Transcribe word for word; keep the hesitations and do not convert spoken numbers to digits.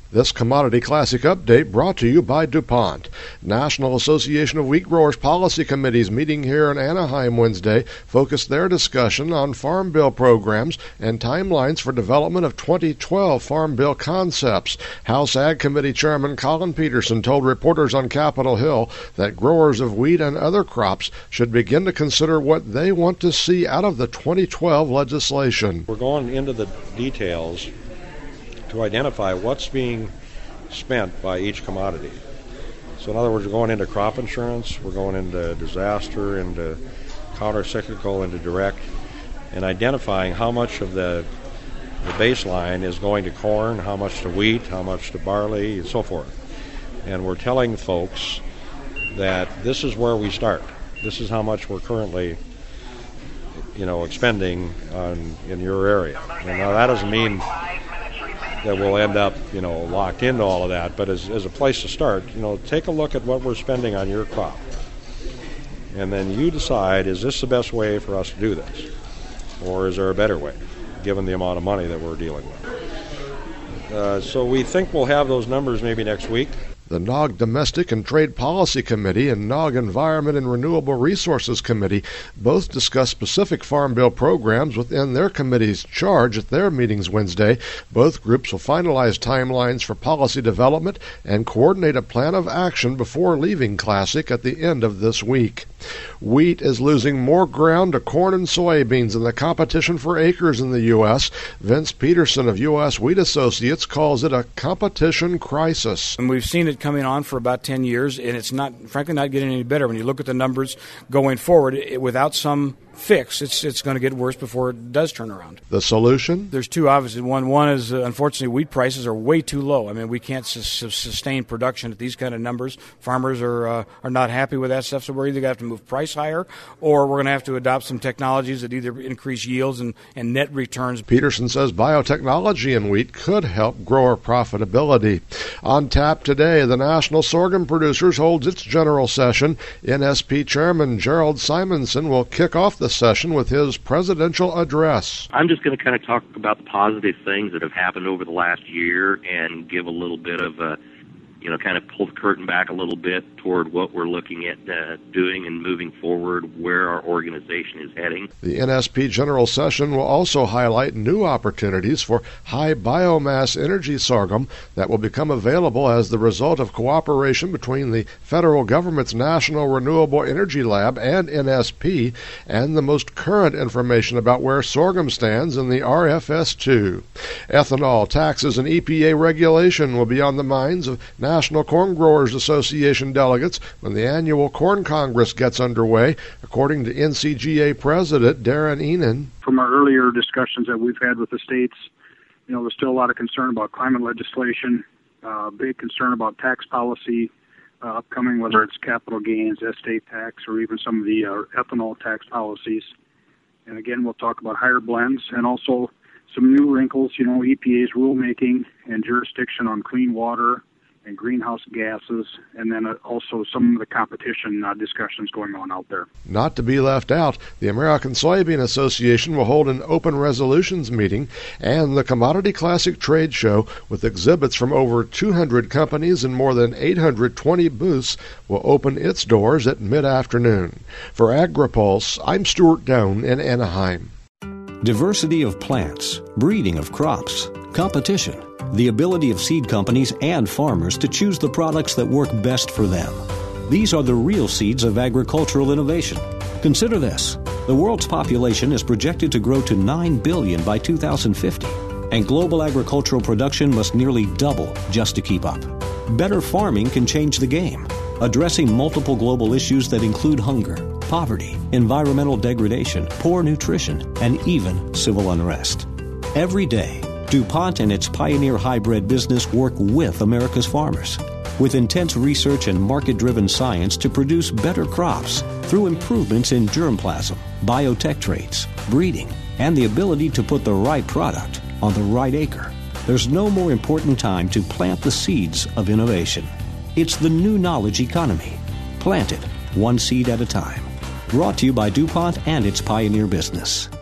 This Commodity Classic update brought to you by DuPont. National Association of Wheat Growers Policy Committees meeting here in Anaheim Wednesday focused their discussion on Farm Bill programs and timelines for development of twenty twelve Farm Bill concepts. House Ag Committee Chairman Collin Peterson told reporters on Capitol Hill that growers of wheat and other crops should begin to consider what they want to see out of the twenty twelve legislation. We're going into the details to identify what's being spent by each commodity. So in other words, we're going into crop insurance, we're going into disaster, into counter-cyclical, into direct, and identifying how much of the, the baseline is going to corn, how much to wheat, how much to barley, and so forth. And we're telling folks that this is where we start. This is how much we're currently, you know, expending on, in your area. And now that doesn't mean that we'll end up, you know, locked into all of that. But as, as a place to start, you know, take a look at what we're spending on your crop. And then you decide, is this the best way for us to do this? Or is there a better way, given the amount of money that we're dealing with? Uh, so we think we'll have those numbers maybe next week. The N O G Domestic and Trade Policy Committee and N O G Environment and Renewable Resources Committee both discussed specific Farm Bill programs within their committee's charge at their meetings Wednesday. Both groups will finalize timelines for policy development and coordinate a plan of action before leaving Classic at the end of this week. Wheat is losing more ground to corn and soybeans in the competition for acres in the U S. Vince Peterson of U S Wheat Associates calls it a competition crisis. And we've seen it coming on for about ten years, and it's not, frankly, not getting any better. When you look at the numbers going forward, it, without some fix, it's it's going to get worse before it does turn around. The solution? There's two, obviously. One one is, uh, unfortunately, wheat prices are way too low. I mean, we can't su- sustain production at these kind of numbers. Farmers are uh, are not happy with that stuff, so we're either going to have to move price higher, or we're going to have to adopt some technologies that either increase yields and, and net returns. Peterson says biotechnology in wheat could help grower profitability. On tap today, the National Sorghum Producers holds its general session. N S P Chairman Gerald Simonson will kick off the session with his presidential address. I'm just going to kind of talk about the positive things that have happened over the last year and give a little bit of a, you know, kind of pull the curtain back a little bit toward what we're looking at uh, doing and moving forward, where our organization is heading. The N S P General Session will also highlight new opportunities for high biomass energy sorghum that will become available as the result of cooperation between the federal government's National Renewable Energy Lab and N S P, and the most current information about where sorghum stands in the R F S two. Ethanol taxes and E P A regulation will be on the minds of National Corn Growers Association delegates when the annual Corn Congress gets underway, according to N C G A President Darren Enan. From our earlier discussions that we've had with the states, you know, there's still a lot of concern about climate legislation, uh, big concern about tax policy uh, upcoming, whether it's capital gains, estate tax, or even some of the uh, ethanol tax policies. And again, we'll talk about higher blends and also some new wrinkles, you know, E P A's rulemaking and jurisdiction on clean water and greenhouse gases, and then also some of the competition uh, discussions going on out there. Not to be left out, the American Soybean Association will hold an open resolutions meeting, and the Commodity Classic Trade Show, with exhibits from over two hundred companies and more than eight hundred twenty booths, will open its doors at mid-afternoon. For AgriPulse, I'm Stuart Doan in Anaheim. Diversity of plants, breeding of crops, competition, the ability of seed companies and farmers to choose the products that work best for them. These are the real seeds of agricultural innovation. Consider this. The world's population is projected to grow to nine billion by two thousand fifty, and global agricultural production must nearly double just to keep up. Better farming can change the game, addressing multiple global issues that include hunger, poverty, environmental degradation, poor nutrition, and even civil unrest. Every day, DuPont and its Pioneer Hybrid business work with America's farmers, with intense research and market-driven science to produce better crops through improvements in germplasm, biotech traits, breeding, and the ability to put the right product on the right acre. There's no more important time to plant the seeds of innovation. It's the new knowledge economy. Plant it one seed at a time. Brought to you by DuPont and its Pioneer business.